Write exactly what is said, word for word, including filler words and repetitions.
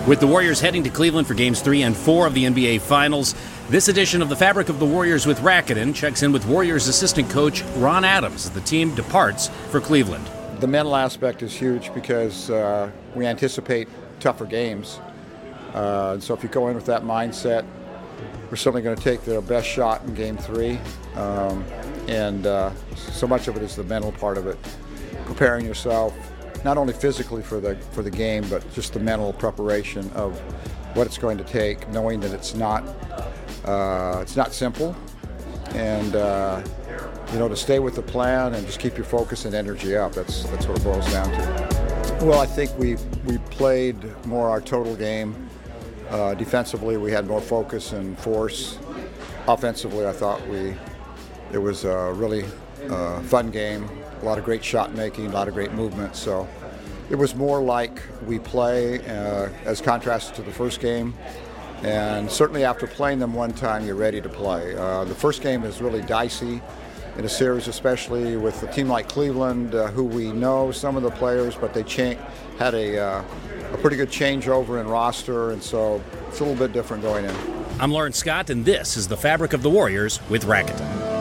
With the Warriors heading to Cleveland for Games three and four of the N B A Finals, this edition of the Fabric of the Warriors with Rakuten checks in with Warriors assistant coach Ron Adams as the team departs for Cleveland. The mental aspect is huge because uh, we anticipate tougher games. Uh, so if you go in with that mindset, we're certainly going to take the best shot in Game three. Um, and uh, so much of it is the mental part of it, preparing yourself not only physically for the for the game, but just the mental preparation of what it's going to take, knowing that it's not uh, it's not simple, and uh, you know, to stay with the plan and just keep your focus and energy up. That's that's what it boils down to. Well, I think we we played more our total game. Uh, defensively, we had more focus and force. Offensively, I thought we it was a really uh, fun game. A lot of great shot making, a lot of great movement. So it was more like we play uh, as contrasted to the first game. And certainly after playing them one time, you're ready to play. Uh, the first game is really dicey in a series, especially with a team like Cleveland, uh, who we know some of the players, but they cha- had a, uh, a pretty good changeover in roster, and so it's a little bit different going in. I'm Lawrence Scott, and this is the Fabric of the Warriors with Rakuten.